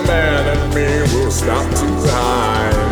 man in me will stop to hide.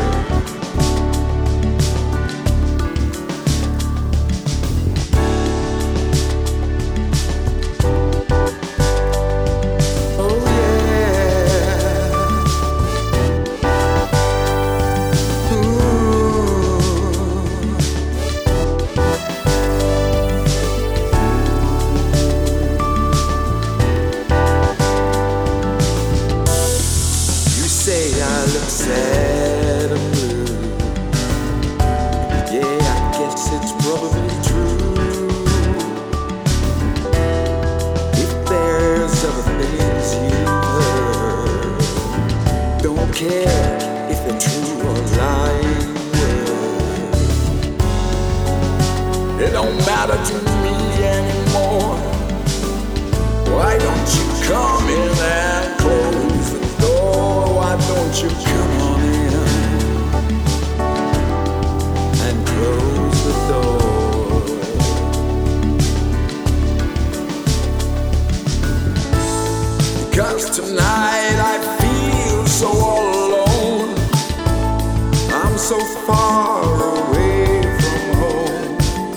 Sad and blue. Yeah, I guess it's probably true. If there's other things you've heard, don't care if they're true or lying words. It don't matter to me anymore. Why don't you come in and close the door? Why don't you come on in and close the door? 'Cause tonight I feel so all alone. I'm so far away from home,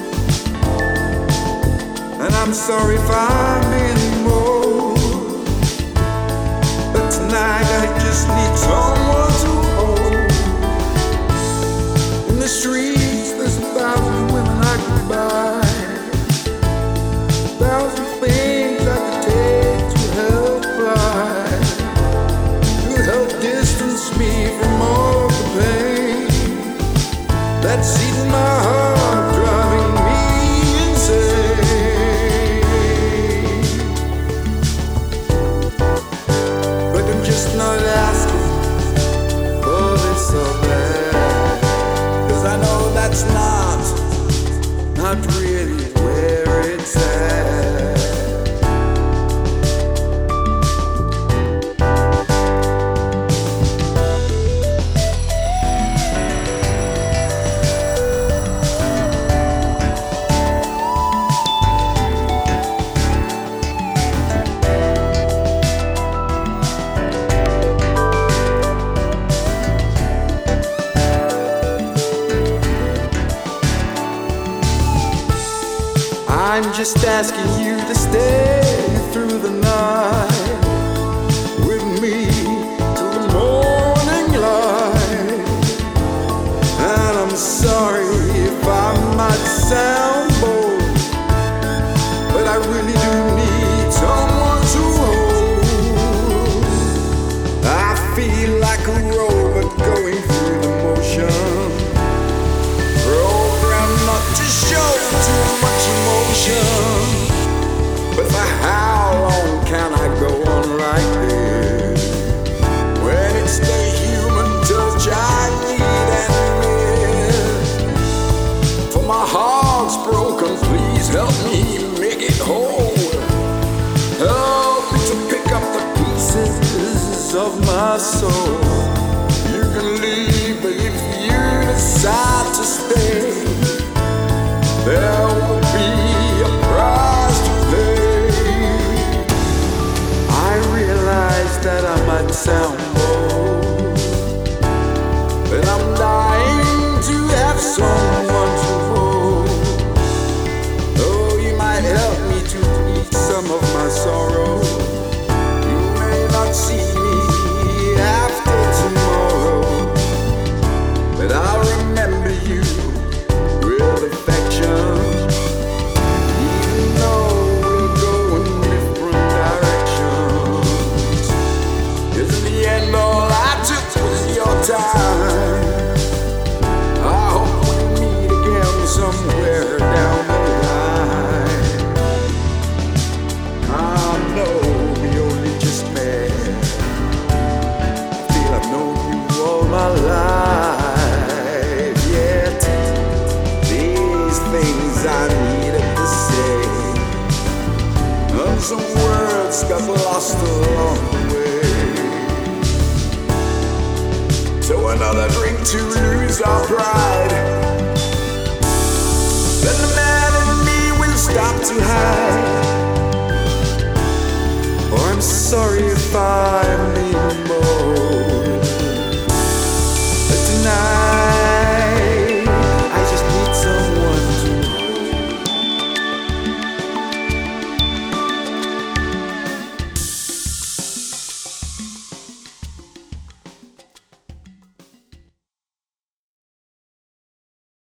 and I'm sorry if I'm anymore. But tonight I just need someone to hold. In the streets there's 1,000 women I could buy, 1,000 things I could take to help fly, to help distance me from all the pain that's eating my heart, driving me insane. But I'm just not asking for this or that, 'cause I know that's not really where it's at. I'm just asking you to stay through the night with me till the morning light. And I'm sorry if I might sound bold, but I really do need someone to hold. I feel like a robot going through the motion, programmed not to show too much emotion. But for how long can I go on like this, when it's the human touch I need and miss? For my heart's broken, please help me make it whole. Help me to pick up the pieces of my soul. You can leave, but if you decide to stay, there will be a price to pay. I realize that I might sound bold, but I'm dying to have someone to hold. Oh, you might help me to ease some of my sorrow. You may not see me after tomorrow, but I'll remember you with affection, even though we'll go in different directions. 'Cause in the end, all I took was your time. I hope we meet again somewhere down the line. I know we only just met. I feel I've known you all my life, yet these things I needed to say, and some words got lost along the way. So another drink to lose our pride, then the man in me will stop to hide. Oh, I'm sorry if I'm